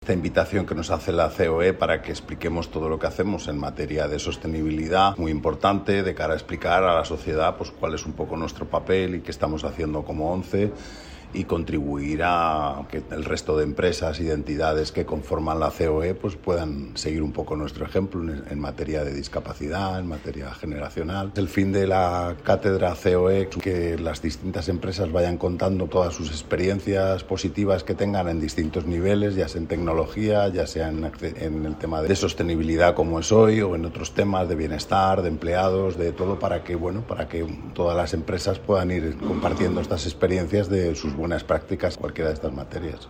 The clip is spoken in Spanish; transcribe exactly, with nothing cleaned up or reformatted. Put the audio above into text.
Esta invitación que nos hace la C O E para que expliquemos todo lo que hacemos en materia de sostenibilidad, muy importante de cara a explicar a la sociedad pues cuál es un poco nuestro papel y qué estamos haciendo como ONCE y contribuir a que el resto de empresas y de entidades que conforman la C O E pues puedan seguir un poco nuestro ejemplo en, en materia de discapacidad, en materia generacional. El fin de la cátedra C O E es que las distintas empresas vayan contando todas sus experiencias positivas que tengan en distintos niveles, ya sea en tecnología, ya sea en, en el tema de sostenibilidad como es hoy o en otros temas de bienestar, de empleados, de todo para que, bueno, para que todas las empresas puedan ir compartiendo estas experiencias de sus buenas prácticas en cualquiera de estas materias.